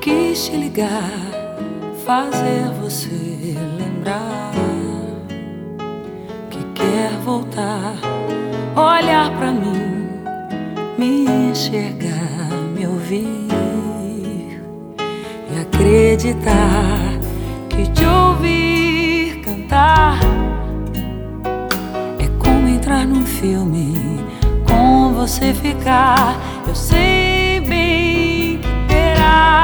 Quis te ligar, fazer você lembrar que quer voltar, olhar pra mim, me enxergar, me ouvir e acreditar que te ouvir cantar é como entrar num filme, com você ficar. Eu sei